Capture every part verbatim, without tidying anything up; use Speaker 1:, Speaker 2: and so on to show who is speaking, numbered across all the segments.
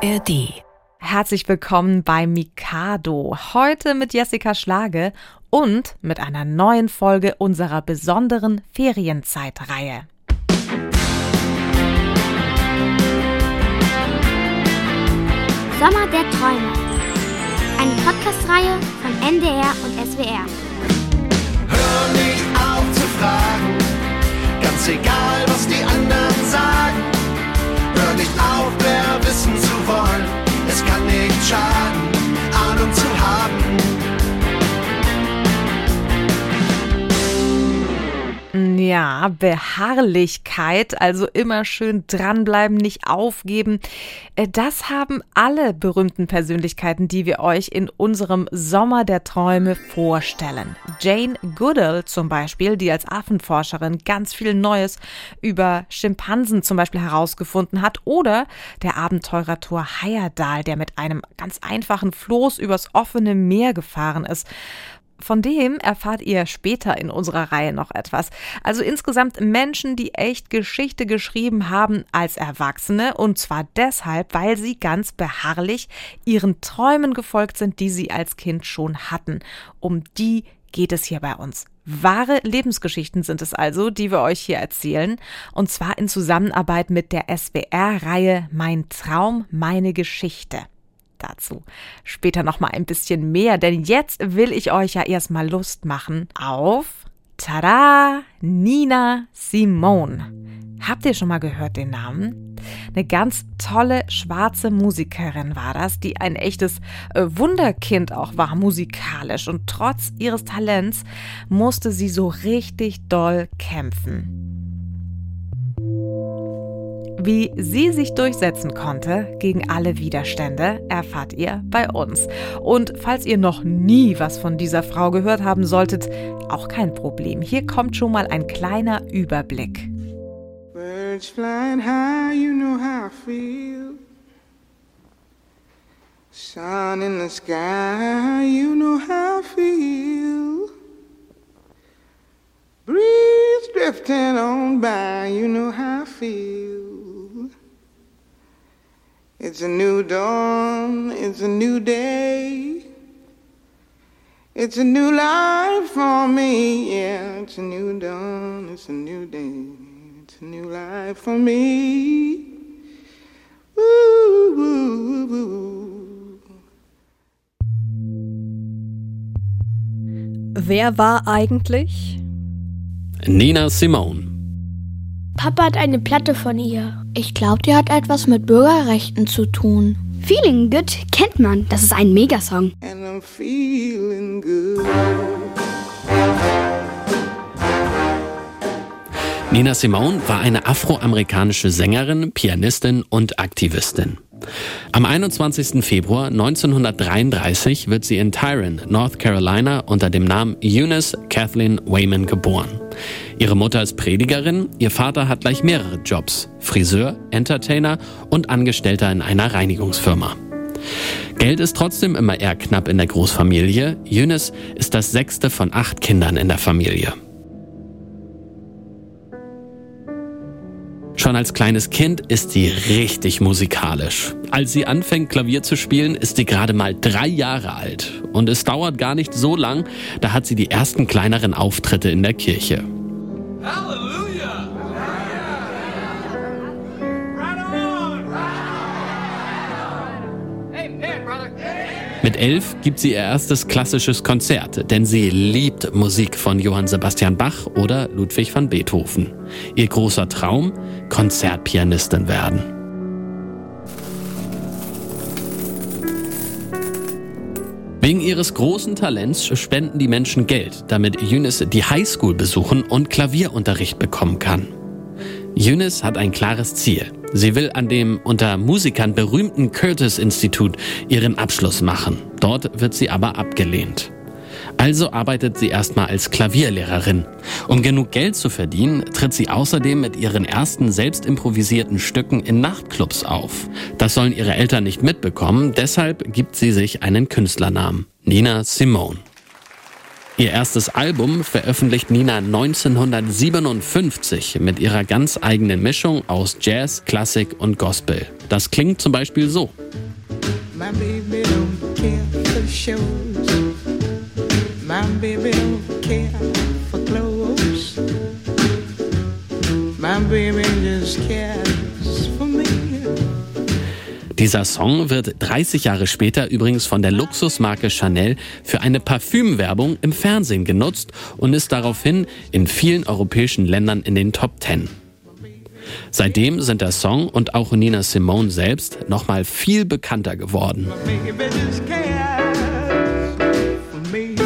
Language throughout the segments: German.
Speaker 1: R D. Herzlich willkommen bei Mikado. Heute mit Jessica Schlage und mit einer neuen Folge unserer besonderen Ferienzeitreihe.
Speaker 2: Sommer der Träume. Eine Podcast-Reihe von N D R und S W R.
Speaker 3: Hör nicht auf zu fragen, ganz egal, was die anderen sagen. Hör nicht auf, mehr wissen zu wollen. Es kann nicht schaden, Ahnung zu haben.
Speaker 1: Ja, Beharrlichkeit, also immer schön dranbleiben, nicht aufgeben. Das haben alle berühmten Persönlichkeiten, die wir euch in unserem Sommer der Träume vorstellen. Jane Goodall zum Beispiel, die als Affenforscherin ganz viel Neues über Schimpansen zum Beispiel herausgefunden hat. Oder der Abenteurer Thor Heyerdahl, der mit einem ganz einfachen Floß übers offene Meer gefahren ist. Von dem erfahrt ihr später in unserer Reihe noch etwas. Also insgesamt Menschen, die echt Geschichte geschrieben haben als Erwachsene, und zwar deshalb, weil sie ganz beharrlich ihren Träumen gefolgt sind, die sie als Kind schon hatten. Um die geht es hier bei uns. Wahre Lebensgeschichten sind es also, die wir euch hier erzählen, und zwar in Zusammenarbeit mit der S W R-Reihe Mein Traum, meine Geschichte. Dazu später noch mal ein bisschen mehr, denn jetzt will ich euch ja erstmal Lust machen auf, tada, Nina Simone. Habt ihr schon mal gehört den Namen? Eine ganz tolle schwarze Musikerin war das, die ein echtes äh, Wunderkind auch war, musikalisch. Und trotz ihres Talents musste sie so richtig doll kämpfen. Wie sie sich durchsetzen konnte gegen alle Widerstände, erfahrt ihr bei uns. Und falls ihr noch nie was von dieser Frau gehört haben solltet, auch kein Problem. Hier kommt schon mal ein kleiner Überblick.
Speaker 4: Birds flying high, you know how I feel. Sun in the sky, you know how I feel. Breeze drifting on by, you know how I feel. It's a new dawn, it's a new day. It's a new life for me, yeah. It's a new dawn, it's a new day. It's a new life for me. Woo, woo, woo.
Speaker 5: Wer war eigentlich
Speaker 6: Nina Simone?
Speaker 2: Papa hat eine Platte von ihr. Ich glaube, die hat etwas mit Bürgerrechten zu tun. Feeling Good kennt man. Das ist ein Megasong.
Speaker 4: And I'm feeling good.
Speaker 6: Nina Simone war eine afroamerikanische Sängerin, Pianistin und Aktivistin. Am einundzwanzigsten Februar neunzehnhundertdreiunddreißig wird sie in Tryon, North Carolina, unter dem Namen Eunice Kathleen Wayman geboren. Ihre Mutter ist Predigerin, ihr Vater hat gleich mehrere Jobs: Friseur, Entertainer und Angestellter in einer Reinigungsfirma. Geld ist trotzdem immer eher knapp in der Großfamilie. Eunice ist das sechste von acht Kindern in der Familie. Schon als kleines Kind ist sie richtig musikalisch. Als sie anfängt, Klavier zu spielen, ist sie gerade mal drei Jahre alt. Und es dauert gar nicht so lang, da hat sie die ersten kleineren Auftritte in der Kirche.
Speaker 3: Halleluja!
Speaker 6: Mit elf gibt sie ihr erstes klassisches Konzert, denn sie liebt Musik von Johann Sebastian Bach oder Ludwig van Beethoven. Ihr großer Traum: Konzertpianistin werden. Wegen ihres großen Talents spenden die Menschen Geld, damit Eunice die Highschool besuchen und Klavierunterricht bekommen kann. Eunice hat ein klares Ziel. Sie will an dem unter Musikern berühmten Curtis-Institut ihren Abschluss machen. Dort wird sie aber abgelehnt. Also arbeitet sie erstmal als Klavierlehrerin. Um genug Geld zu verdienen, tritt sie außerdem mit ihren ersten selbst improvisierten Stücken in Nachtclubs auf. Das sollen ihre Eltern nicht mitbekommen, deshalb gibt sie sich einen Künstlernamen: Nina Simone. Ihr erstes Album veröffentlicht Nina neunzehnhundertsiebenundfünfzig mit ihrer ganz eigenen Mischung aus Jazz, Klassik und Gospel. Das klingt zum Beispiel so.
Speaker 4: My baby don't care for shows. My baby don't care for clothes. My baby just cares for me.
Speaker 6: Dieser Song wird dreißig Jahre später übrigens von der Luxusmarke Chanel für eine Parfümwerbung im Fernsehen genutzt und ist daraufhin in vielen europäischen Ländern in den Top Ten. Seitdem sind der Song und auch Nina Simone selbst nochmal viel bekannter geworden.
Speaker 4: My baby just cares for me.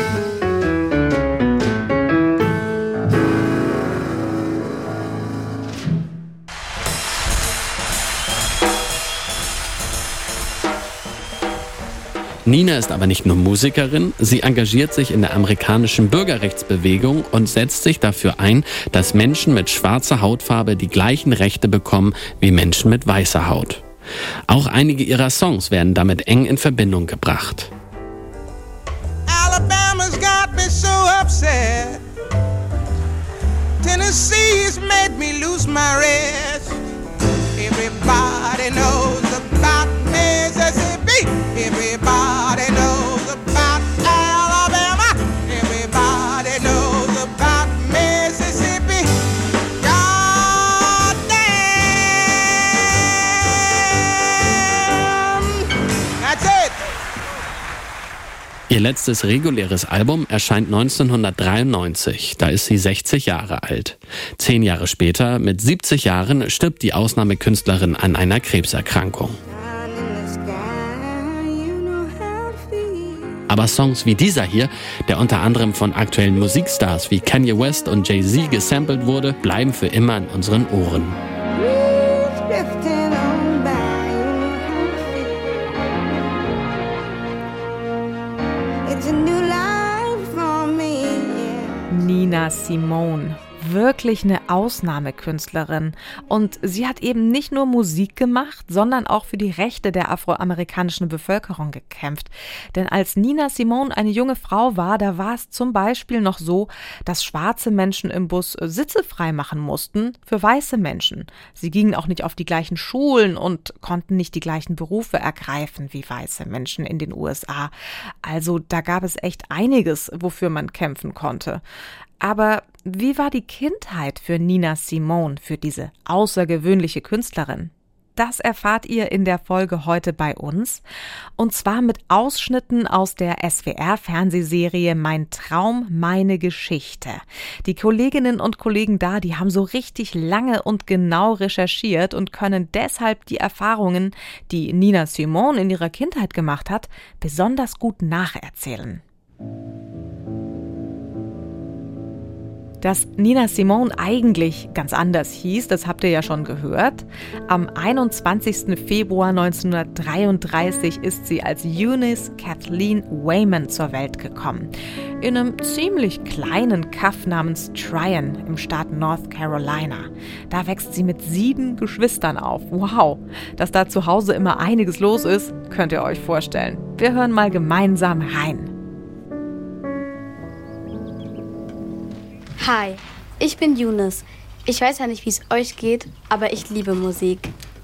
Speaker 6: Nina ist aber nicht nur Musikerin, sie engagiert sich in der amerikanischen Bürgerrechtsbewegung und setzt sich dafür ein, dass Menschen mit schwarzer Hautfarbe die gleichen Rechte bekommen wie Menschen mit weißer Haut. Auch einige ihrer Songs werden damit eng in Verbindung gebracht.
Speaker 4: Alabama's got me so upset. Tennessee's made me lose my rest. Everybody knows about Mississippi. Everybody knows about Alabama. Everybody knows about Mississippi. God damn. That's it.
Speaker 6: Ihr letztes reguläres Album erscheint neunzehnhundertdreiundneunzig. Da ist sie sechzig Jahre alt. Zehn Jahre später, mit siebzig Jahren, stirbt die Ausnahmekünstlerin an einer Krebserkrankung. Aber Songs wie dieser hier, der unter anderem von aktuellen Musikstars wie Kanye West und Jay-Z gesampelt wurde, bleiben für immer in unseren Ohren.
Speaker 1: Nina Simone. Wirklich eine Ausnahmekünstlerin. Und sie hat eben nicht nur Musik gemacht, sondern auch für die Rechte der afroamerikanischen Bevölkerung gekämpft. Denn als Nina Simone eine junge Frau war, da war es zum Beispiel noch so, dass schwarze Menschen im Bus Sitze frei machen mussten für weiße Menschen. Sie gingen auch nicht auf die gleichen Schulen und konnten nicht die gleichen Berufe ergreifen wie weiße Menschen in den U S A. Also da gab es echt einiges, wofür man kämpfen konnte. Aber wie war die Kindheit für Nina Simone, für diese außergewöhnliche Künstlerin? Das erfahrt ihr in der Folge heute bei uns. Und zwar mit Ausschnitten aus der S W R-Fernsehserie Mein Traum, meine Geschichte. Die Kolleginnen und Kollegen da, die haben so richtig lange und genau recherchiert und können deshalb die Erfahrungen, die Nina Simone in ihrer Kindheit gemacht hat, besonders gut nacherzählen. Dass Nina Simone eigentlich ganz anders hieß, das habt ihr ja schon gehört. Am einundzwanzigsten Februar neunzehnhundertdreiunddreißig ist sie als Eunice Kathleen Wayman zur Welt gekommen. In einem ziemlich kleinen Kaff namens Tryon im Staat North Carolina. Da wächst sie mit sieben Geschwistern auf. Wow, dass da zu Hause immer einiges los ist, könnt ihr euch vorstellen. Wir hören mal gemeinsam rein.
Speaker 2: Hi, ich bin Eunice. Ich weiß ja nicht, wie es euch geht, aber ich liebe Musik.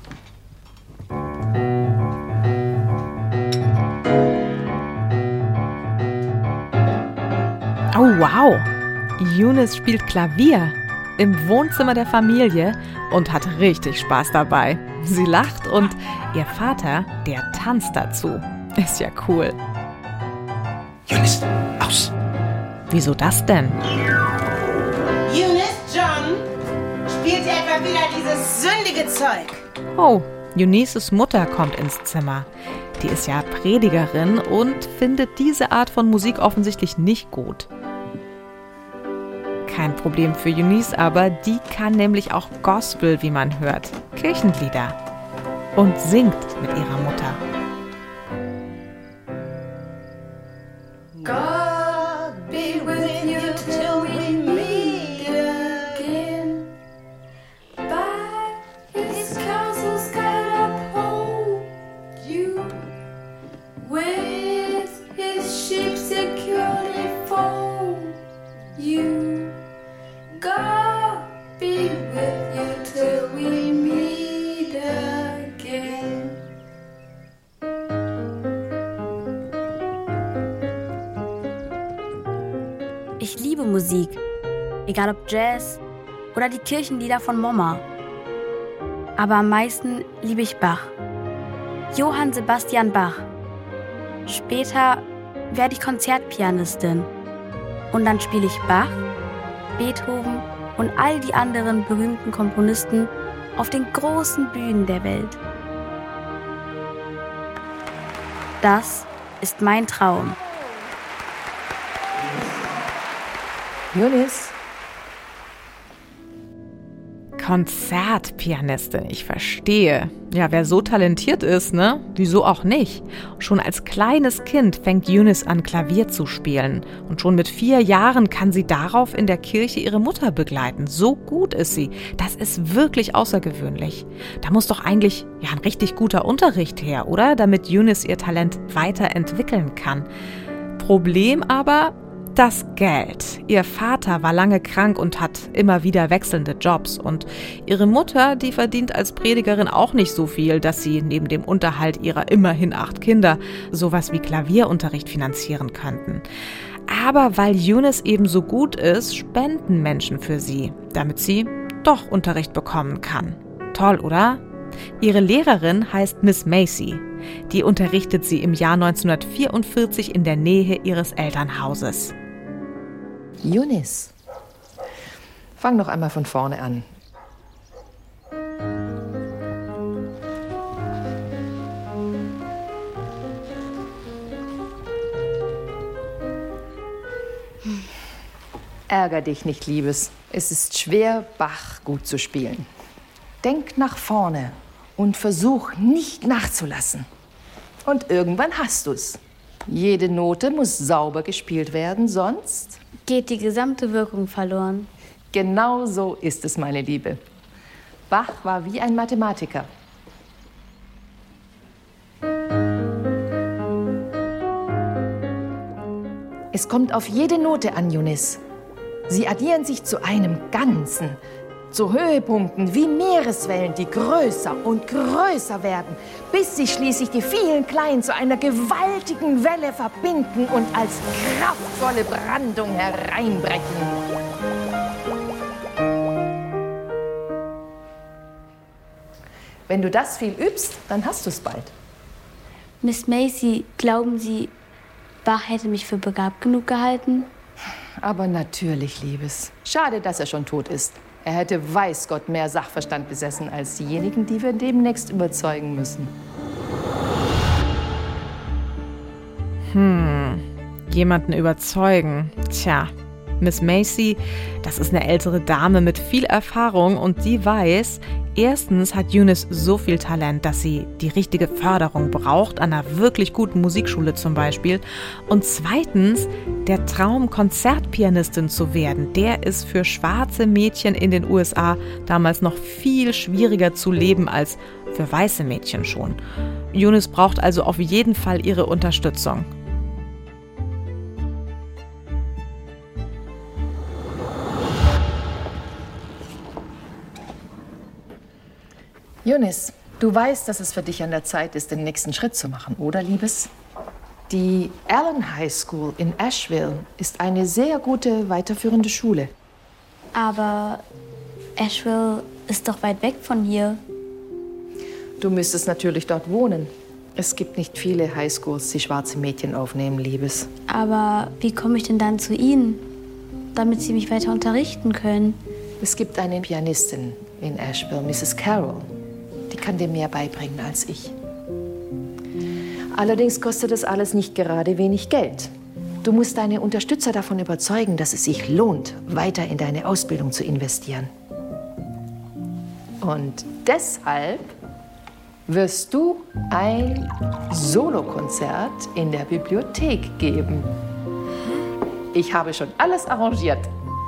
Speaker 1: Oh wow, Eunice spielt Klavier im Wohnzimmer der Familie und hat richtig Spaß dabei. Sie lacht und ihr Vater, der tanzt dazu. Ist ja cool.
Speaker 3: Eunice, aus!
Speaker 1: Wieso das denn?
Speaker 7: Eunice, John, spielt ihr etwa wieder dieses sündige Zeug?
Speaker 1: Oh, Eunices Mutter kommt ins Zimmer. Die ist ja Predigerin und findet diese Art von Musik offensichtlich nicht gut. Kein Problem für Eunice, aber die kann nämlich auch Gospel, wie man hört, Kirchenlieder, und singt mit ihrer Mutter.
Speaker 7: God be with you till we meet again. By his counsel's God uphold you. With his sheep securely fold
Speaker 2: liebe Musik. Egal ob Jazz oder die Kirchenlieder von Mama. Aber am meisten liebe ich Bach. Johann Sebastian Bach. Später werde ich Konzertpianistin. Und dann spiele ich Bach, Beethoven und all die anderen berühmten Komponisten auf den großen Bühnen der Welt. Das ist mein Traum.
Speaker 8: Eunice?
Speaker 1: Konzertpianistin, ich verstehe. Ja, wer so talentiert ist, ne? Wieso auch nicht? Schon als kleines Kind fängt Eunice an, Klavier zu spielen. Und schon mit vier Jahren kann sie darauf in der Kirche ihre Mutter begleiten. So gut ist sie. Das ist wirklich außergewöhnlich. Da muss doch eigentlich ja ein richtig guter Unterricht her, oder? Damit Eunice ihr Talent weiterentwickeln kann. Problem aber: das Geld. Ihr Vater war lange krank und hat immer wieder wechselnde Jobs. Und ihre Mutter, die verdient als Predigerin auch nicht so viel, dass sie neben dem Unterhalt ihrer immerhin acht Kinder sowas wie Klavierunterricht finanzieren könnten. Aber weil Eunice eben so gut ist, spenden Menschen für sie, damit sie doch Unterricht bekommen kann. Toll, oder? Ihre Lehrerin heißt Miss Macy. Die unterrichtet sie im Jahr neunzehnhundertvierundvierzig in der Nähe ihres Elternhauses.
Speaker 8: Eunice, fang noch einmal von vorne an. Ärger dich nicht, Liebes. Es ist schwer, Bach gut zu spielen. Denk nach vorne und versuch nicht nachzulassen. Und irgendwann hast du's. Jede Note muss sauber gespielt werden, sonst
Speaker 2: geht die gesamte Wirkung verloren.
Speaker 8: Genau so ist es, meine Liebe. Bach war wie ein Mathematiker. Es kommt auf jede Note an, Eunice. Sie addieren sich zu einem Ganzen, zu Höhepunkten wie Meereswellen, die größer und größer werden, bis sich schließlich die vielen Kleinen zu einer gewaltigen Welle verbinden und als kraftvolle Brandung hereinbrechen. Wenn du das viel übst, dann hast du es bald.
Speaker 2: Miss Macy, glauben Sie, Bach hätte mich für begabt genug gehalten?
Speaker 8: Aber natürlich, Liebes. Schade, dass er schon tot ist. Er hätte, weiß Gott, mehr Sachverstand besessen als diejenigen, die wir demnächst überzeugen müssen.
Speaker 1: Hm, jemanden überzeugen. Tja, Miss Macy, das ist eine ältere Dame mit viel Erfahrung und sie weiß, erstens hat Eunice so viel Talent, dass sie die richtige Förderung braucht, an einer wirklich guten Musikschule zum Beispiel. Und zweitens, der Traum, Konzertpianistin zu werden, der ist für schwarze Mädchen in den U S A damals noch viel schwieriger zu leben als für weiße Mädchen schon. Eunice braucht also auf jeden Fall ihre Unterstützung.
Speaker 8: Eunice, du weißt, dass es für dich an der Zeit ist, den nächsten Schritt zu machen, oder, Liebes? Die Allen High School in Asheville ist eine sehr gute weiterführende Schule.
Speaker 2: Aber Asheville ist doch weit weg von hier.
Speaker 8: Du müsstest natürlich dort wohnen. Es gibt nicht viele High Schools, die schwarze Mädchen aufnehmen, Liebes.
Speaker 2: Aber wie komme ich denn dann zu Ihnen, damit Sie mich weiter unterrichten können?
Speaker 8: Es gibt eine Pianistin in Asheville, Misses Carroll. Die kann dir mehr beibringen als ich. Allerdings kostet das alles nicht gerade wenig Geld. Du musst deine Unterstützer davon überzeugen, dass es sich lohnt, weiter in deine Ausbildung zu investieren. Und deshalb wirst du ein Solokonzert in der Bibliothek geben. Ich habe schon alles arrangiert.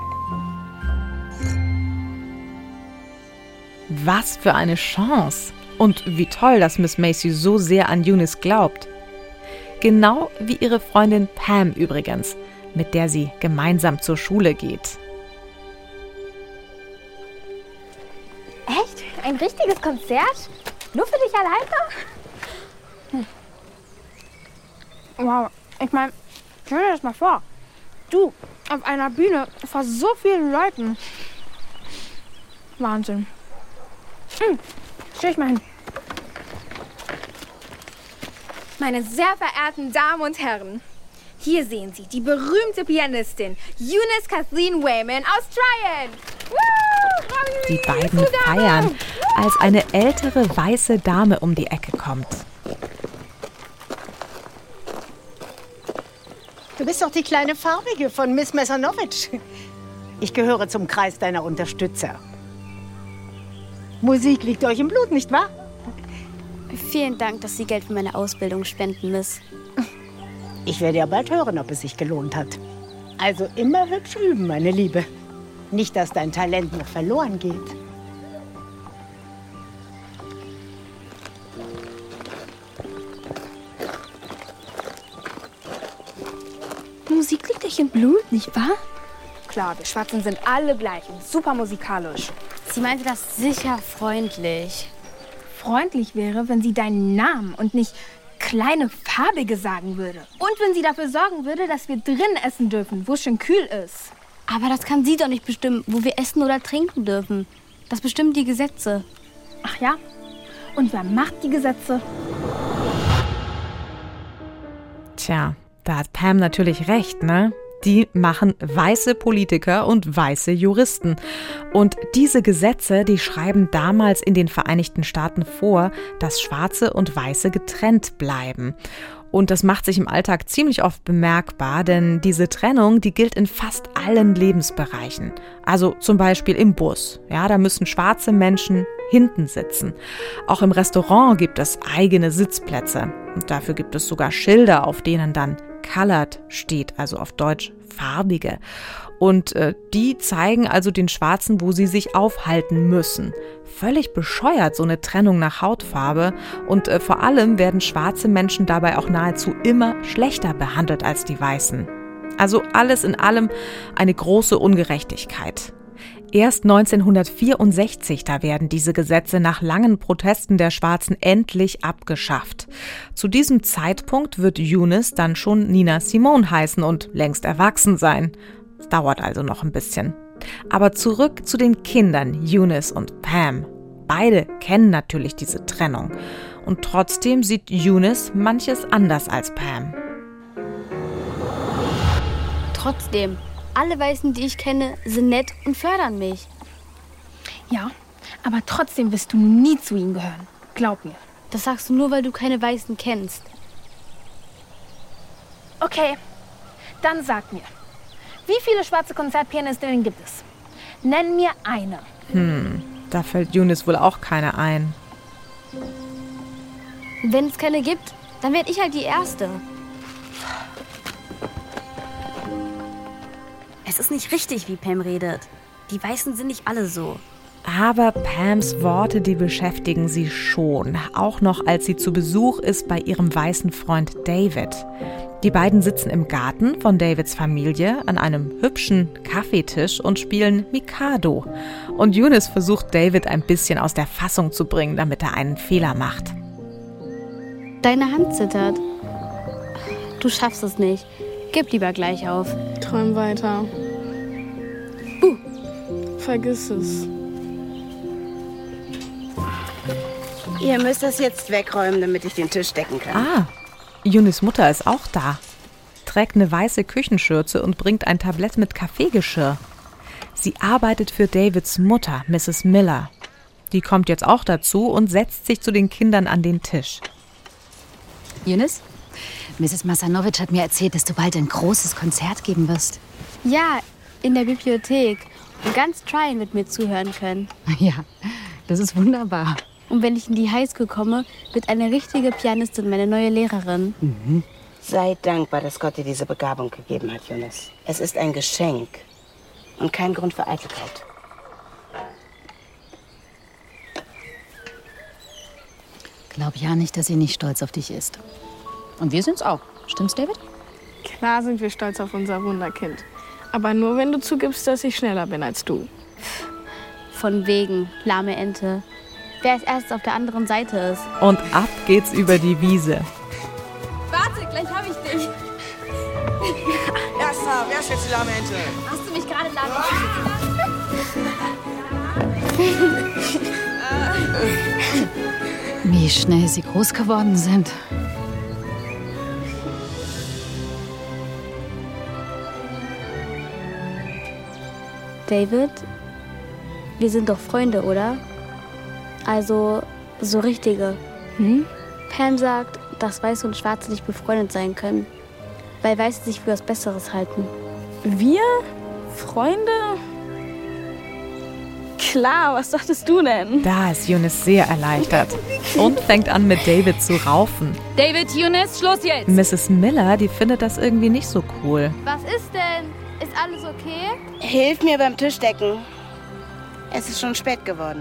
Speaker 1: Was für eine Chance! Und wie toll, dass Miss Macy so sehr an Eunice glaubt. Genau wie ihre Freundin Pam übrigens, mit der sie gemeinsam zur Schule geht.
Speaker 9: Echt? Ein richtiges Konzert? Nur für dich alleine? Hm. Wow, ich meine, stell dir das mal vor.
Speaker 10: Du, auf einer Bühne vor so vielen Leuten. Wahnsinn. Hm, stell ich mal hin.
Speaker 9: Meine sehr verehrten Damen und Herren, hier sehen Sie die berühmte Pianistin Eunice Kathleen Wayman aus Tryon.
Speaker 1: Die beiden feiern, als eine ältere weiße Dame um die Ecke kommt.
Speaker 11: Du bist doch die kleine Farbige von Miss Messanowitsch. Ich gehöre zum Kreis deiner Unterstützer. Musik liegt euch im Blut, nicht wahr?
Speaker 2: Vielen Dank, dass Sie Geld für meine Ausbildung spenden, Miss.
Speaker 11: Ich werde ja bald hören, ob es sich gelohnt hat. Also immer hübsch üben, meine Liebe. Nicht, dass dein Talent noch verloren geht.
Speaker 10: Musik liegt euch im Blut, nicht wahr? Klar, wir Schwarzen sind alle gleich und super musikalisch.
Speaker 2: Sie meinte das sicher freundlich.
Speaker 10: Freundlich wäre, wenn sie deinen Namen und nicht kleine Farbige sagen würde. Und wenn sie dafür sorgen würde, dass wir drin essen dürfen, wo es schön kühl ist.
Speaker 2: Aber das kann sie doch nicht bestimmen, wo wir essen oder trinken dürfen. Das bestimmen die Gesetze.
Speaker 10: Ach ja? Und wer macht die Gesetze?
Speaker 1: Tja, da hat Pam natürlich recht, ne? Die machen weiße Politiker und weiße Juristen. Und diese Gesetze, die schreiben damals in den Vereinigten Staaten vor, dass Schwarze und Weiße getrennt bleiben. Und das macht sich im Alltag ziemlich oft bemerkbar, denn diese Trennung, die gilt in fast allen Lebensbereichen. Also zum Beispiel im Bus. Ja, da müssen schwarze Menschen hinten sitzen. Auch im Restaurant gibt es eigene Sitzplätze. Und dafür gibt es sogar Schilder, auf denen dann Colored steht, also auf Deutsch Farbige. Und äh, die zeigen also den Schwarzen, wo sie sich aufhalten müssen. Völlig bescheuert, so eine Trennung nach Hautfarbe. Und äh, vor allem werden schwarze Menschen dabei auch nahezu immer schlechter behandelt als die Weißen. Also alles in allem eine große Ungerechtigkeit. Erst neunzehnhundertvierundsechzig, da werden diese Gesetze nach langen Protesten der Schwarzen endlich abgeschafft. Zu diesem Zeitpunkt wird Eunice dann schon Nina Simone heißen und längst erwachsen sein. Es dauert also noch ein bisschen. Aber zurück zu den Kindern Eunice und Pam. Beide kennen natürlich diese Trennung. Und trotzdem sieht Eunice manches anders als Pam.
Speaker 2: Trotzdem. Alle Weißen, die ich kenne, sind nett und fördern mich.
Speaker 10: Ja, aber trotzdem wirst du nie zu ihnen gehören. Glaub mir.
Speaker 2: Das sagst du nur, weil du keine Weißen kennst.
Speaker 10: Okay, dann sag mir, wie viele schwarze Konzertpianistinnen gibt es? Nenn mir eine.
Speaker 1: Hm, da fällt Eunice wohl auch keine ein.
Speaker 2: Wenn es keine gibt, dann werde ich halt die Erste. Es ist nicht richtig, wie Pam redet. Die Weißen sind nicht alle so.
Speaker 1: Aber Pams Worte, die beschäftigen sie schon. Auch noch, als sie zu Besuch ist bei ihrem weißen Freund David. Die beiden sitzen im Garten von Davids Familie an einem hübschen Kaffeetisch und spielen Mikado. Und Eunice versucht, David ein bisschen aus der Fassung zu bringen, damit er einen Fehler macht.
Speaker 2: Deine Hand zittert. Du schaffst es nicht. Gib lieber gleich auf.
Speaker 12: Träum weiter.
Speaker 2: Uh.
Speaker 12: Vergiss es.
Speaker 7: Ihr müsst das jetzt wegräumen, damit ich den Tisch decken kann.
Speaker 1: Ah, Eunice Mutter ist auch da. Trägt eine weiße Küchenschürze und bringt ein Tablett mit Kaffeegeschirr. Sie arbeitet für Davids Mutter, Misses Miller. Die kommt jetzt auch dazu und setzt sich zu den Kindern an den Tisch.
Speaker 13: Eunice? Misses Massanowitsch hat mir erzählt, dass du bald ein großes Konzert geben wirst.
Speaker 2: Ja, in der Bibliothek. Und ganz Tryon wird mir zuhören können.
Speaker 13: Ja, das ist wunderbar.
Speaker 2: Und wenn ich in die Highschool komme, wird eine richtige Pianistin meine neue Lehrerin.
Speaker 7: Mhm. Sei dankbar, dass Gott dir diese Begabung gegeben hat, Eunice. Es ist ein Geschenk und kein Grund für Eitelkeit.
Speaker 13: Glaub ja nicht, dass sie nicht stolz auf dich ist. Und wir sind's auch. Stimmt's, David?
Speaker 12: Klar sind wir stolz auf unser Wunderkind. Aber nur, wenn du zugibst, dass ich schneller bin als du.
Speaker 2: Von wegen, lahme Ente. Wer als erstes auf der anderen Seite ist.
Speaker 1: Und ab geht's über die Wiese.
Speaker 9: Warte, gleich hab ich dich.
Speaker 3: Erst
Speaker 14: Wasser, wer schätzt die lahme Ente?
Speaker 9: Hast du mich gerade lahm?
Speaker 13: Wie schnell sie groß geworden sind.
Speaker 2: David, wir sind doch Freunde, oder? Also, so richtige.
Speaker 10: Hm?
Speaker 2: Pam sagt, dass Weiße und Schwarze nicht befreundet sein können, weil Weiße sich für was Besseres halten.
Speaker 10: Wir? Freunde? Klar, was dachtest du denn?
Speaker 1: Da ist Eunice sehr erleichtert und fängt an, mit David zu raufen.
Speaker 13: David, Eunice, Schluss jetzt!
Speaker 1: Misses Miller, die findet das irgendwie nicht so cool.
Speaker 9: Was ist denn? Ist alles okay?
Speaker 7: Hilf mir beim Tischdecken. Es ist schon spät geworden.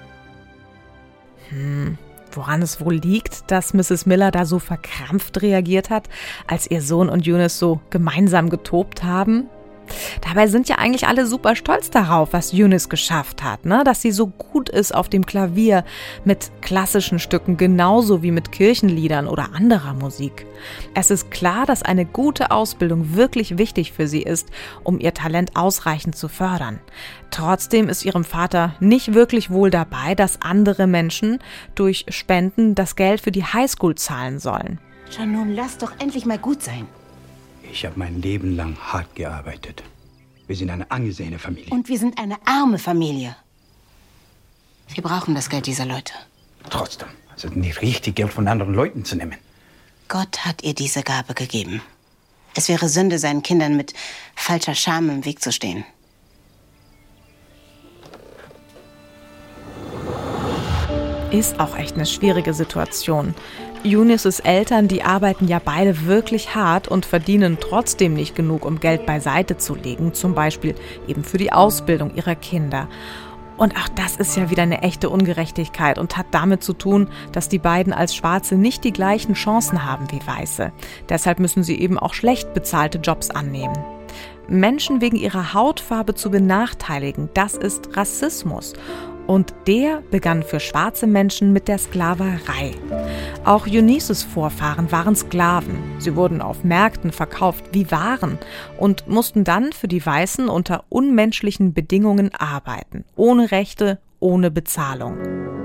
Speaker 1: Hm, woran es wohl liegt, dass Misses Miller da so verkrampft reagiert hat, als ihr Sohn und Eunice so gemeinsam getobt haben? Dabei sind ja eigentlich alle super stolz darauf, was Eunice geschafft hat, ne? Dass sie so gut ist auf dem Klavier mit klassischen Stücken genauso wie mit Kirchenliedern oder anderer Musik. Es ist klar, dass eine gute Ausbildung wirklich wichtig für sie ist, um ihr Talent ausreichend zu fördern. Trotzdem ist ihrem Vater nicht wirklich wohl dabei, dass andere Menschen durch Spenden das Geld für die Highschool zahlen sollen.
Speaker 7: Schon nun, lass doch endlich mal gut sein.
Speaker 15: Ich habe mein Leben lang hart gearbeitet. Wir sind eine angesehene Familie.
Speaker 7: Und wir sind eine arme Familie. Wir brauchen das Geld dieser Leute.
Speaker 15: Trotzdem, es ist nicht richtig, Geld von anderen Leuten zu nehmen.
Speaker 7: Gott hat ihr diese Gabe gegeben. Es wäre Sünde, seinen Kindern mit falscher Scham im Weg zu stehen.
Speaker 1: Ist auch echt eine schwierige Situation. Eunices Eltern, die arbeiten ja beide wirklich hart und verdienen trotzdem nicht genug, um Geld beiseite zu legen, zum Beispiel eben für die Ausbildung ihrer Kinder. Und auch das ist ja wieder eine echte Ungerechtigkeit und hat damit zu tun, dass die beiden als Schwarze nicht die gleichen Chancen haben wie Weiße. Deshalb müssen sie eben auch schlecht bezahlte Jobs annehmen. Menschen wegen ihrer Hautfarbe zu benachteiligen, das ist Rassismus. Und der begann für schwarze Menschen mit der Sklaverei. Auch Eunices Vorfahren waren Sklaven. Sie wurden auf Märkten verkauft wie Waren und mussten dann für die Weißen unter unmenschlichen Bedingungen arbeiten. Ohne Rechte, ohne Bezahlung.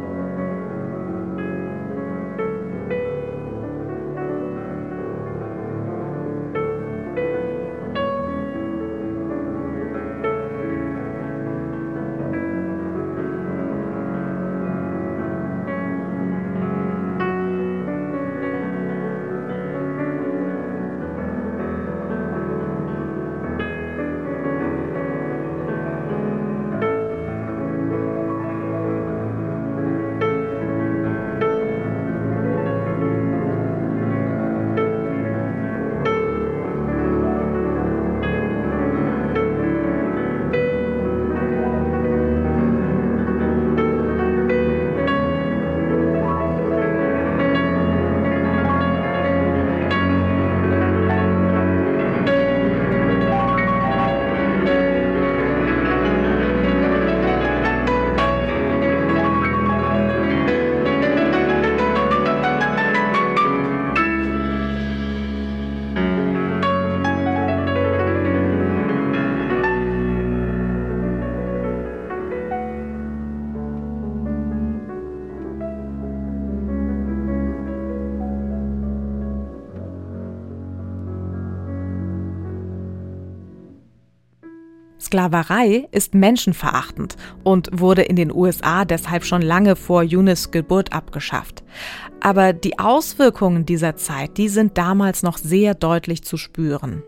Speaker 1: Sklaverei ist menschenverachtend und wurde in den U S A deshalb schon lange vor Eunices Geburt abgeschafft. Aber die Auswirkungen dieser Zeit, die sind damals noch sehr deutlich zu spüren.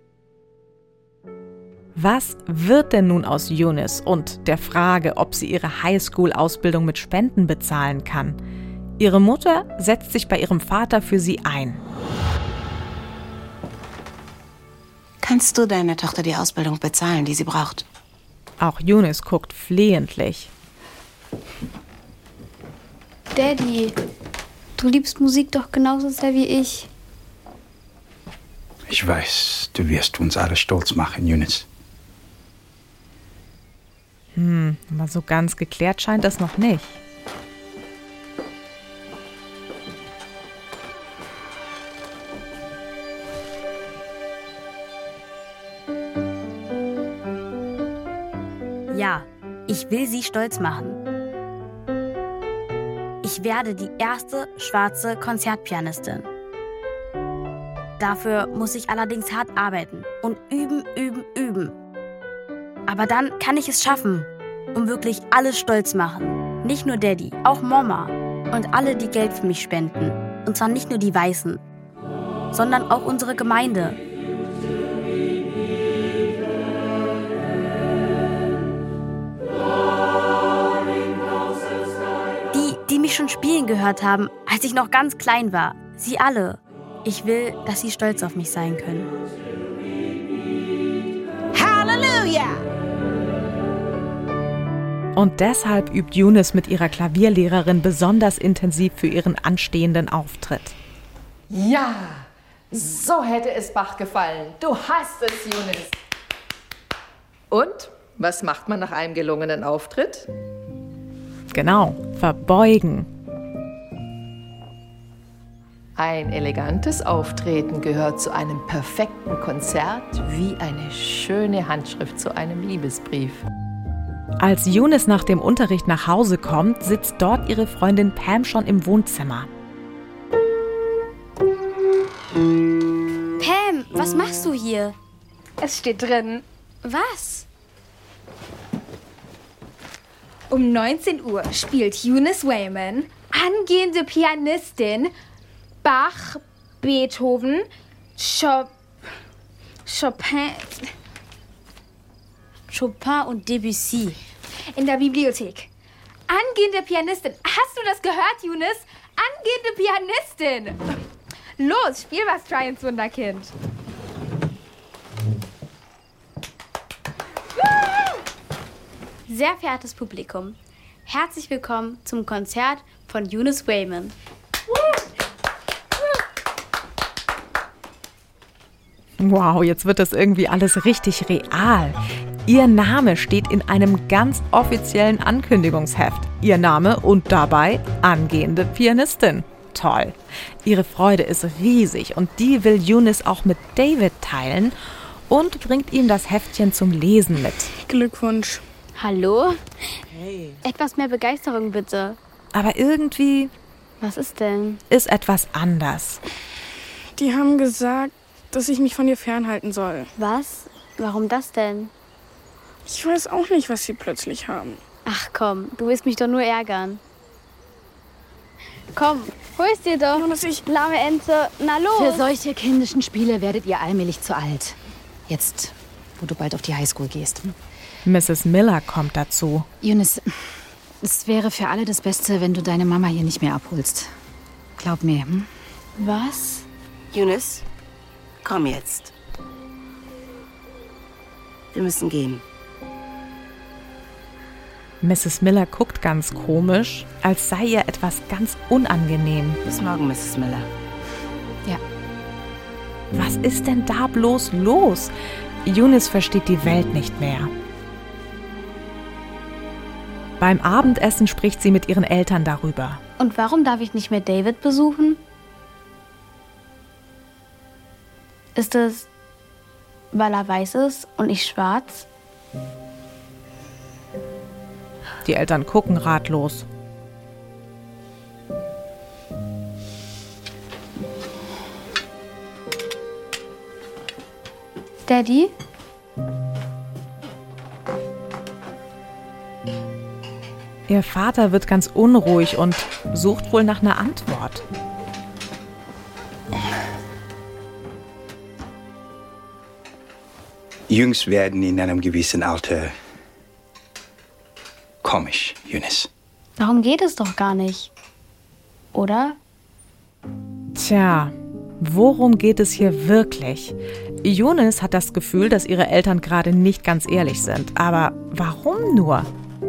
Speaker 1: Was wird denn nun aus Eunice und der Frage, ob sie ihre Highschool-Ausbildung mit Spenden bezahlen kann? Ihre Mutter setzt sich bei ihrem Vater für sie ein.
Speaker 7: Kannst du deiner Tochter die Ausbildung bezahlen, die sie braucht?
Speaker 1: Auch Eunice guckt flehentlich.
Speaker 2: Daddy, du liebst Musik doch genauso sehr wie ich.
Speaker 15: Ich weiß, du wirst uns alle stolz machen, Eunice.
Speaker 1: Hm, aber so ganz geklärt scheint das noch nicht.
Speaker 2: Ja, ich will sie stolz machen. Ich werde die erste schwarze Konzertpianistin. Dafür muss ich allerdings hart arbeiten und üben, üben, üben. Aber dann kann ich es schaffen und wirklich alle stolz machen. Nicht nur Daddy, auch Mama und alle, die Geld für mich spenden. Und zwar nicht nur die Weißen, sondern auch unsere Gemeinde. Die, die mich schon spielen gehört haben, als ich noch ganz klein war. Sie alle. Ich will, dass sie stolz auf mich sein können.
Speaker 11: Halleluja!
Speaker 1: Und deshalb übt Eunice mit ihrer Klavierlehrerin besonders intensiv für ihren anstehenden Auftritt.
Speaker 8: Ja, so hätte es Bach gefallen. Du hast es, Eunice. Und, was macht man nach einem gelungenen Auftritt?
Speaker 1: Genau, verbeugen.
Speaker 8: Ein elegantes Auftreten gehört zu einem perfekten Konzert wie eine schöne Handschrift zu einem Liebesbrief.
Speaker 1: Als Eunice nach dem Unterricht nach Hause kommt, sitzt dort ihre Freundin Pam schon im Wohnzimmer.
Speaker 2: Pam, was machst du hier?
Speaker 10: Es steht drin.
Speaker 2: Was?
Speaker 9: Um neunzehn Uhr spielt Eunice Wayman, angehende Pianistin, Bach, Beethoven, Chop, Chopin...
Speaker 2: Chopin und Debussy.
Speaker 9: In der Bibliothek. Angehende Pianistin. Hast du das gehört, Eunice? Angehende Pianistin. Los, spiel was, Trions Wunderkind.
Speaker 2: Sehr verehrtes Publikum, herzlich willkommen zum Konzert von Eunice Wayman.
Speaker 1: Wow, jetzt wird das irgendwie alles richtig real. Ihr Name steht in einem ganz offiziellen Ankündigungsheft. Ihr Name und dabei angehende Pianistin. Toll. Ihre Freude ist riesig und die will Eunice auch mit David teilen und bringt ihm das Heftchen zum Lesen mit.
Speaker 12: Glückwunsch.
Speaker 2: Hallo?
Speaker 12: Hey.
Speaker 2: Etwas mehr Begeisterung bitte.
Speaker 1: Aber irgendwie...
Speaker 2: Was ist denn?
Speaker 1: Ist etwas anders.
Speaker 12: Die haben gesagt, dass ich mich von dir fernhalten soll.
Speaker 2: Was? Warum das denn?
Speaker 12: Ich weiß auch nicht, was sie plötzlich haben.
Speaker 2: Ach komm, du willst mich doch nur ärgern. Komm, hol's dir doch.
Speaker 12: Jonas, ich...
Speaker 2: Lahme Ente, na los.
Speaker 13: Für solche kindischen Spiele werdet ihr allmählich zu alt. Jetzt, wo du bald auf die Highschool gehst.
Speaker 1: Misses Miller kommt dazu.
Speaker 13: Eunice, es wäre für alle das Beste, wenn du deine Mama hier nicht mehr abholst. Glaub mir. Hm?
Speaker 2: Was?
Speaker 7: Eunice, komm jetzt. Wir müssen gehen.
Speaker 1: Misses Miller guckt ganz komisch, als sei ihr etwas ganz unangenehm.
Speaker 7: Bis morgen, Misses Miller.
Speaker 13: Ja.
Speaker 1: Was ist denn da bloß los? Eunice versteht die Welt nicht mehr. Beim Abendessen spricht sie mit ihren Eltern darüber.
Speaker 2: Und warum darf ich nicht mehr David besuchen? Ist es, weil er weiß ist und ich schwarz?
Speaker 1: Die Eltern gucken ratlos.
Speaker 2: Daddy?
Speaker 1: Ihr Vater wird ganz unruhig und sucht wohl nach einer Antwort.
Speaker 15: Jungs werden in einem gewissen Alter komisch, Eunice.
Speaker 2: Darum geht es doch gar nicht. Oder?
Speaker 1: Tja, worum geht es hier wirklich? Eunice hat das Gefühl, dass ihre Eltern gerade nicht ganz ehrlich sind. Aber warum nur?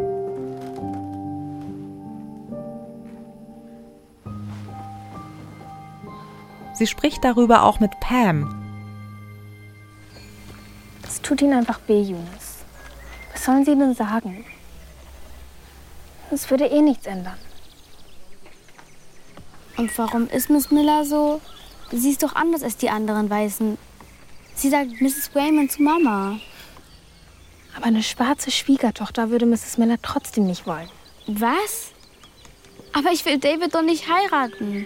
Speaker 1: Sie spricht darüber auch mit Pam.
Speaker 10: Es tut ihnen einfach weh, Eunice. Was sollen sie denn sagen? Es würde eh nichts ändern.
Speaker 2: Und warum ist Miss Miller so? Sie ist doch anders als die anderen Weißen. Sie sagt Misses Wayman zu Mama.
Speaker 10: Aber eine schwarze Schwiegertochter würde Misses Miller trotzdem nicht wollen.
Speaker 2: Was? Aber ich will David doch nicht heiraten.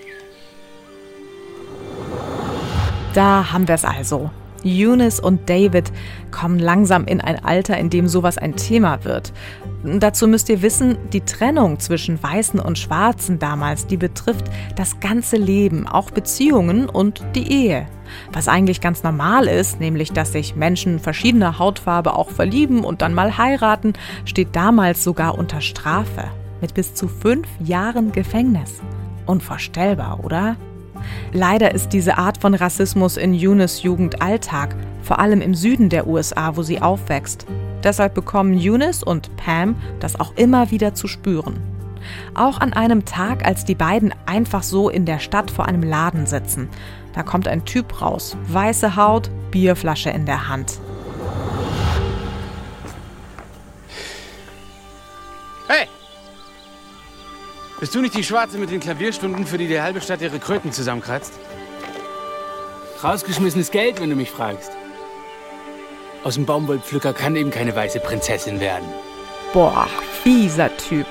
Speaker 1: Da haben wir es also. Eunice und David kommen langsam in ein Alter, in dem sowas ein Thema wird. Dazu müsst ihr wissen, die Trennung zwischen Weißen und Schwarzen damals, die betrifft das ganze Leben, auch Beziehungen und die Ehe. Was eigentlich ganz normal ist, nämlich dass sich Menschen verschiedener Hautfarbe auch verlieben und dann mal heiraten, steht damals sogar unter Strafe. Mit bis zu fünf Jahren Gefängnis. Unvorstellbar, oder? Leider ist diese Art von Rassismus in Eunice Jugend Alltag, vor allem im Süden der U S A, wo sie aufwächst. Deshalb bekommen Eunice und Pam das auch immer wieder zu spüren. Auch an einem Tag, als die beiden einfach so in der Stadt vor einem Laden sitzen. Da kommt ein Typ raus, weiße Haut, Bierflasche in der Hand.
Speaker 14: Hey! Bist du nicht die Schwarze mit den Klavierstunden, für die die halbe Stadt ihre Kröten zusammenkratzt? Rausgeschmissenes Geld, wenn du mich fragst. Aus dem Baumwollpflücker kann eben keine weiße Prinzessin werden.
Speaker 1: Boah, fieser Typ.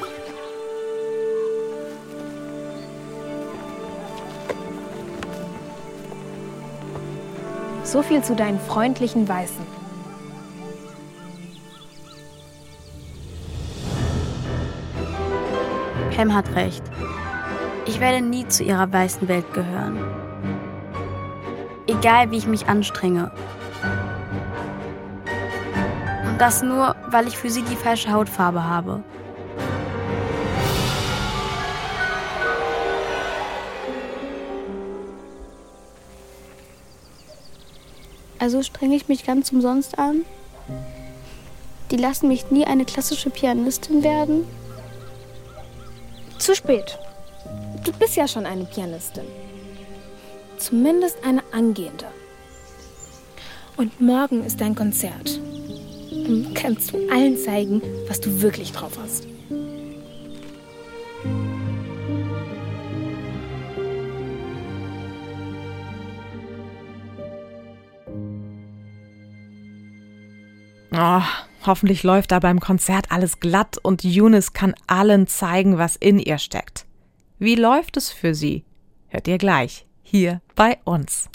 Speaker 10: So viel zu deinen freundlichen Weißen.
Speaker 2: Pam hat recht. Ich werde nie zu ihrer weißen Welt gehören. Egal, wie ich mich anstrenge. Und das nur, weil ich für sie die falsche Hautfarbe habe. Also strenge ich mich ganz umsonst an? Die lassen mich nie eine klassische Pianistin werden?
Speaker 10: Zu spät. Du bist ja schon eine Pianistin. Zumindest eine angehende. Und morgen ist dein Konzert. Dann kannst du allen zeigen, was du wirklich drauf hast.
Speaker 1: Oh, hoffentlich läuft da beim Konzert alles glatt und Eunice kann allen zeigen, was in ihr steckt. Wie läuft es für sie? Hört ihr gleich, hier bei uns.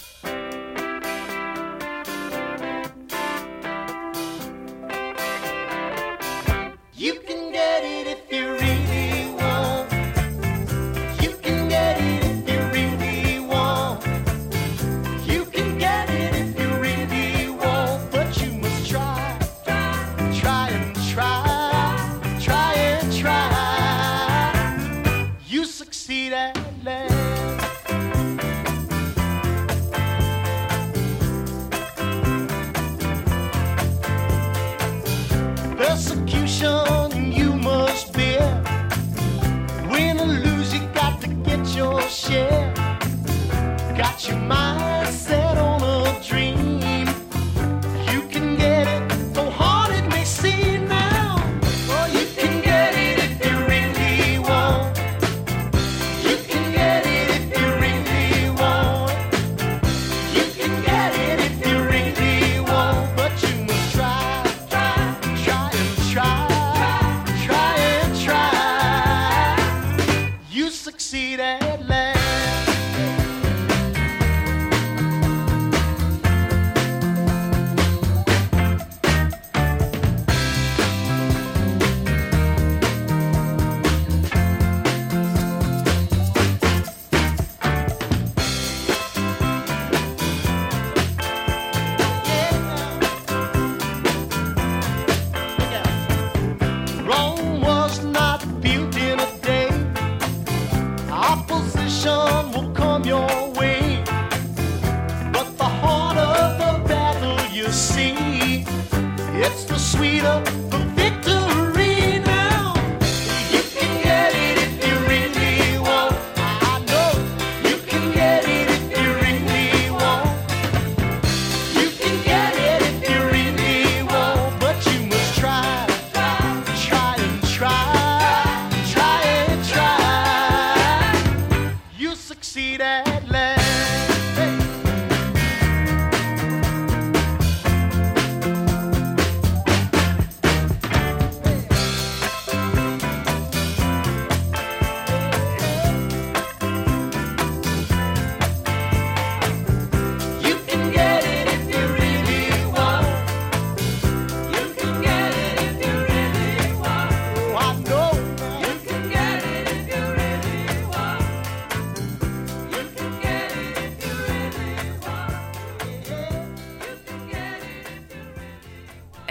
Speaker 3: You can get it if you really want. You can get it if you really want. You can get it if you really want, but you must try, try and try, try and try. You succeed at last. Persecution you must bear. Win or lose, you got to get your share. Got your mind set on a dream. You can get it, though hard it may seem now. Oh, you can get it if you really want. You can get it if you really want. You can get it if you really want, but you must try, try, try and try, try and try. You succeed at last. Rome was not built in a day. Opposition will come your way, but the harder the battle you see, it's the sweeter the victory now. You can get it if you really want. I know you can get it if you really want. You can get it if you really want, but you must try, try and try, try and try. You succeed at last. Hey.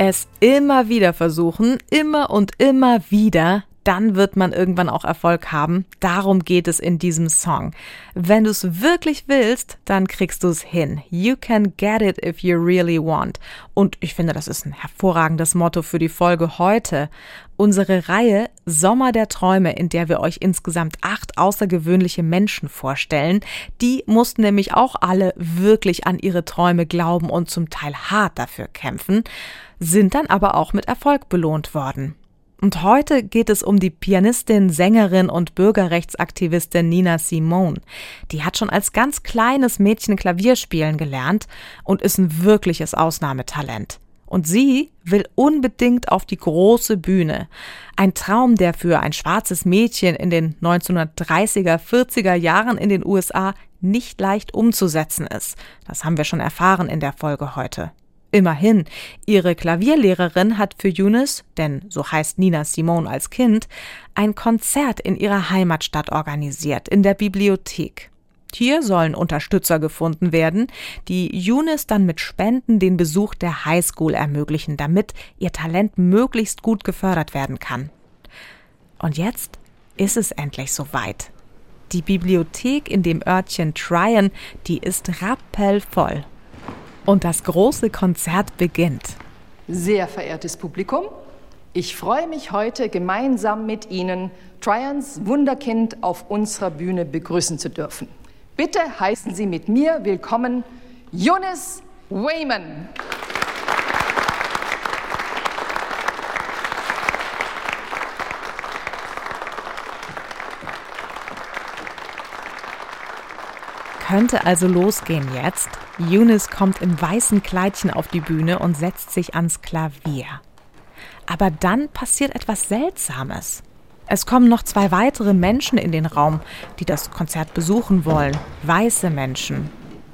Speaker 1: Es immer wieder versuchen, immer und immer wieder, dann wird man irgendwann auch Erfolg haben. Darum geht es in diesem Song. Wenn du es wirklich willst, dann kriegst du es hin. You can get it if you really want. Und ich finde, das ist ein hervorragendes Motto für die Folge heute. Unsere Reihe Sommer der Träume, in der wir euch insgesamt acht außergewöhnliche Menschen vorstellen, die mussten nämlich auch alle wirklich an ihre Träume glauben und zum Teil hart dafür kämpfen, sind dann aber auch mit Erfolg belohnt worden. Und heute geht es um die Pianistin, Sängerin und Bürgerrechtsaktivistin Nina Simone. Die hat schon als ganz kleines Mädchen Klavier spielen gelernt und ist ein wirkliches Ausnahmetalent. Und sie will unbedingt auf die große Bühne. Ein Traum, der für ein schwarzes Mädchen in den neunzehnhundertdreißiger, vierziger Jahren in den U S A nicht leicht umzusetzen ist. Das haben wir schon erfahren in der Folge heute. Immerhin, ihre Klavierlehrerin hat für Eunice, denn so heißt Nina Simone als Kind, ein Konzert in ihrer Heimatstadt organisiert, in der Bibliothek. Hier sollen Unterstützer gefunden werden, die Eunice dann mit Spenden den Besuch der Highschool ermöglichen, damit ihr Talent möglichst gut gefördert werden kann. Und jetzt ist es endlich soweit. Die Bibliothek in dem Örtchen Tryon, die ist rappelvoll. Und das große Konzert beginnt.
Speaker 8: Sehr verehrtes Publikum, ich freue mich heute gemeinsam mit Ihnen, Tryons Wunderkind auf unserer Bühne begrüßen zu dürfen. Bitte heißen Sie mit mir willkommen Eunice Wayman.
Speaker 1: Könnte also losgehen jetzt. Eunice kommt im weißen Kleidchen auf die Bühne und setzt sich ans Klavier. Aber dann passiert etwas Seltsames. Es kommen noch zwei weitere Menschen in den Raum, die das Konzert besuchen wollen. Weiße Menschen.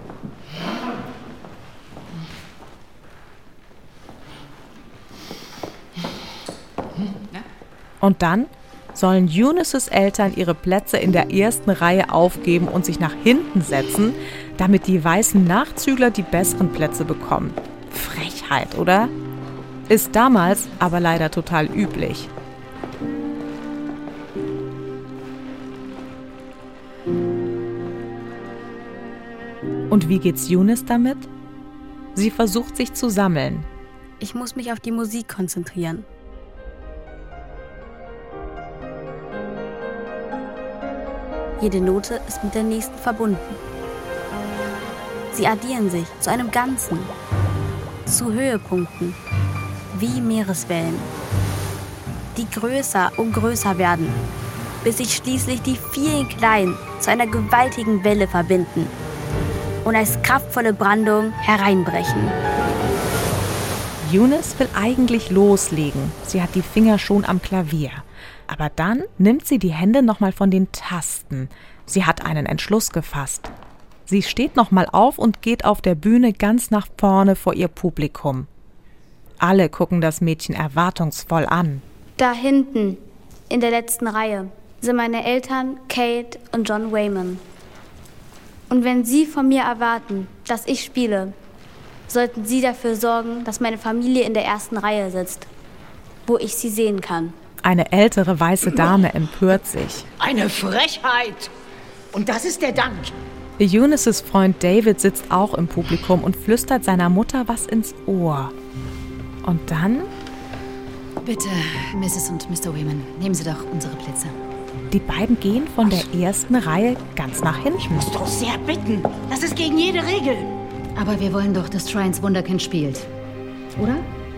Speaker 1: Und dann sollen Eunices Eltern ihre Plätze in der ersten Reihe aufgeben und sich nach hinten setzen, damit die weißen Nachzügler die besseren Plätze bekommen. Frechheit, oder? Ist damals aber leider total üblich. Und wie geht's Eunice damit? Sie versucht sich zu sammeln.
Speaker 2: Ich muss mich auf die Musik konzentrieren. Jede Note ist mit der nächsten verbunden. Sie addieren sich zu einem Ganzen, zu Höhepunkten, wie Meereswellen, die größer und größer werden, bis sich schließlich die vielen kleinen zu einer gewaltigen Welle verbinden und als kraftvolle Brandung hereinbrechen.
Speaker 1: Eunice will eigentlich loslegen. Sie hat die Finger schon am Klavier. Aber dann nimmt sie die Hände nochmal von den Tasten. Sie hat einen Entschluss gefasst. Sie steht nochmal auf und geht auf der Bühne ganz nach vorne vor ihr Publikum. Alle gucken das Mädchen erwartungsvoll an.
Speaker 2: Da hinten, in der letzten Reihe, sind meine Eltern Kate und John Wayman. Und wenn Sie von mir erwarten, dass ich spiele, sollten Sie dafür sorgen, dass meine Familie in der ersten Reihe sitzt, wo ich sie sehen kann.
Speaker 1: Eine ältere weiße Dame empört sich.
Speaker 11: Eine Frechheit! Und das ist der Dank.
Speaker 1: Eunices Freund David sitzt auch im Publikum und flüstert seiner Mutter was ins Ohr. Und dann?
Speaker 13: Bitte, Misses und Mister Wayman, nehmen Sie doch unsere Plätze.
Speaker 1: Die beiden gehen von der ersten Reihe ganz nach hinten.
Speaker 11: Ich muss doch sehr bitten. Das ist gegen jede Regel.
Speaker 13: Aber wir wollen doch, dass Tryons Wunderkind spielt. Oder?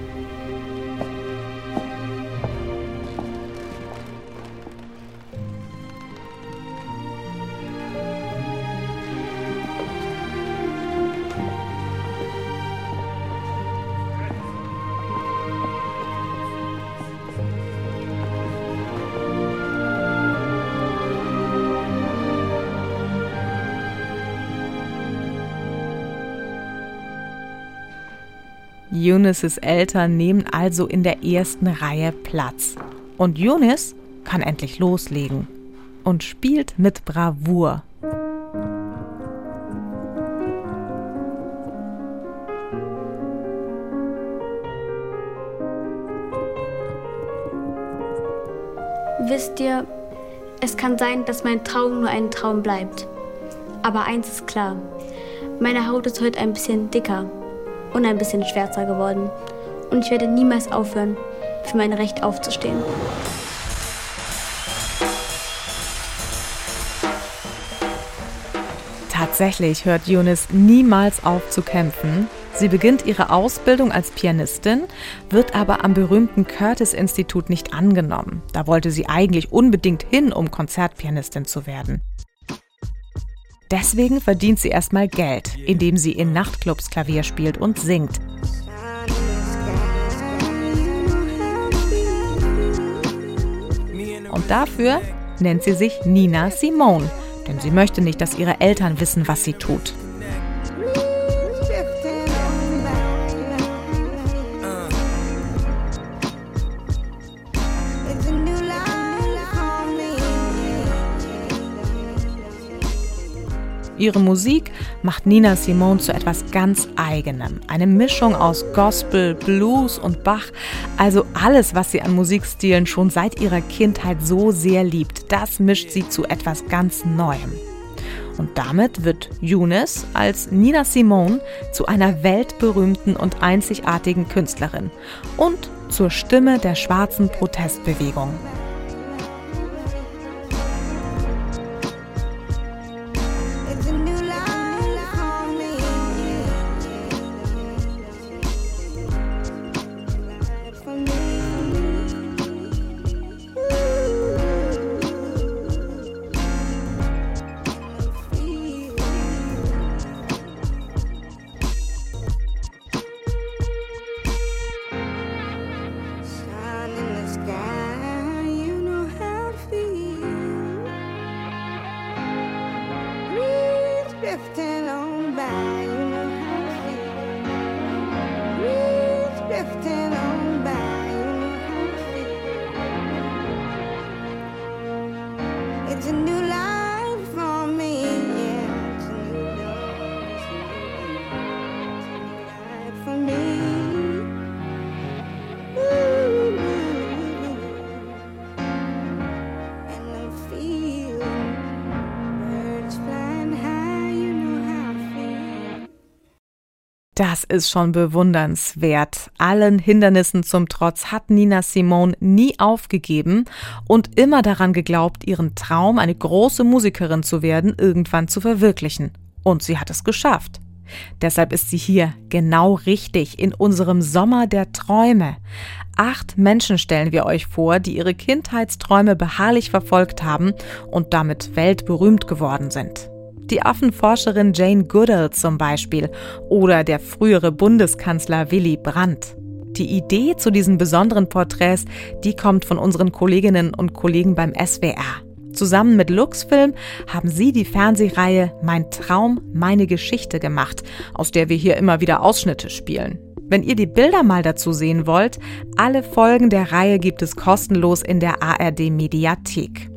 Speaker 1: Eunices Eltern nehmen also in der ersten Reihe Platz. Und Eunice kann endlich loslegen und spielt mit Bravour.
Speaker 2: Wisst ihr, es kann sein, dass mein Traum nur ein Traum bleibt. Aber eins ist klar, meine Haut ist heute ein bisschen dicker und ein bisschen schwärzer geworden. Und ich werde niemals aufhören, für mein Recht aufzustehen.
Speaker 1: Tatsächlich hört Eunice niemals auf zu kämpfen. Sie beginnt ihre Ausbildung als Pianistin, wird aber am berühmten Curtis-Institut nicht angenommen. Da wollte sie eigentlich unbedingt hin, um Konzertpianistin zu werden. Deswegen verdient sie erstmal Geld, indem sie in Nachtclubs Klavier spielt und singt. Und dafür nennt sie sich Nina Simone, denn sie möchte nicht, dass ihre Eltern wissen, was sie tut. Ihre Musik macht Nina Simone zu etwas ganz Eigenem. Eine Mischung aus Gospel, Blues und Bach. Also alles, was sie an Musikstilen schon seit ihrer Kindheit so sehr liebt, das mischt sie zu etwas ganz Neuem. Und damit wird Eunice als Nina Simone zu einer weltberühmten und einzigartigen Künstlerin und zur Stimme der schwarzen Protestbewegung.
Speaker 4: Drifting on by, you know how to feel. Breeze drifting on by, you know how to feel. It's a new life for me, yeah. It's a new dawn, it's a new life for me. Ooh, and I'm feeling birds flying high.
Speaker 1: Das ist schon bewundernswert. Allen Hindernissen zum Trotz hat Nina Simone nie aufgegeben und immer daran geglaubt, ihren Traum, eine große Musikerin zu werden, irgendwann zu verwirklichen. Und sie hat es geschafft. Deshalb ist sie hier genau richtig in unserem Sommer der Träume. Acht Menschen stellen wir euch vor, die ihre Kindheitsträume beharrlich verfolgt haben und damit weltberühmt geworden sind. Die Affenforscherin Jane Goodall zum Beispiel oder der frühere Bundeskanzler Willy Brandt. Die Idee zu diesen besonderen Porträts, die kommt von unseren Kolleginnen und Kollegen beim S W R. Zusammen mit Luxfilm haben sie die Fernsehreihe Mein Traum, meine Geschichte gemacht, aus der wir hier immer wieder Ausschnitte spielen. Wenn ihr die Bilder mal dazu sehen wollt, alle Folgen der Reihe gibt es kostenlos in der A R D-Mediathek.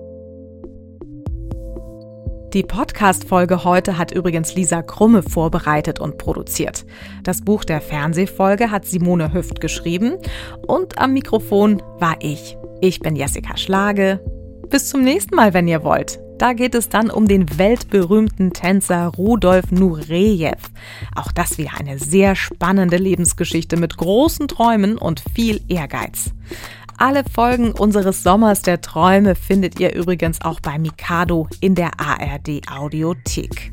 Speaker 1: Die Podcast-Folge heute hat übrigens Lisa Krumme vorbereitet und produziert. Das Buch der Fernsehfolge hat Simone Hüft geschrieben und am Mikrofon war ich. Ich bin Jessica Schlage. Bis zum nächsten Mal, wenn ihr wollt. Da geht es dann um den weltberühmten Tänzer Rudolf Nurejew. Auch das wieder eine sehr spannende Lebensgeschichte mit großen Träumen und viel Ehrgeiz. Alle Folgen unseres Sommers der Träume findet ihr übrigens auch bei Mikado in der A R D-Audiothek.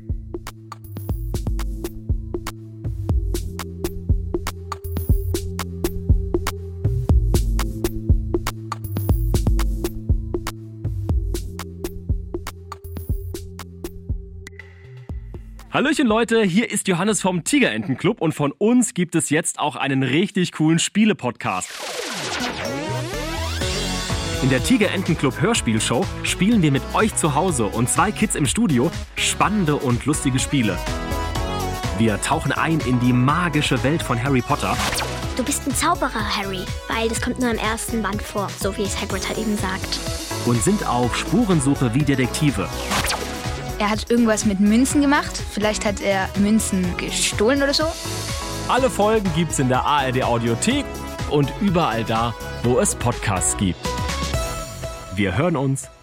Speaker 16: Hallöchen Leute, hier ist Johannes vom Tigerentenclub und von uns gibt es jetzt auch einen richtig coolen Spiele-Podcast. In der Tigerentenclub Hörspielshow spielen wir mit euch zu Hause und zwei Kids im Studio spannende und lustige Spiele. Wir tauchen ein in die magische Welt von Harry Potter.
Speaker 17: Du bist ein Zauberer, Harry, weil das kommt nur im ersten Band vor, so wie es Hagrid halt eben sagt.
Speaker 16: Und sind auf Spurensuche wie Detektive.
Speaker 18: Er hat irgendwas mit Münzen gemacht. Vielleicht hat er Münzen gestohlen oder so.
Speaker 16: Alle Folgen gibt's in der A R D-Audiothek und überall da, wo es Podcasts gibt. Wir hören uns.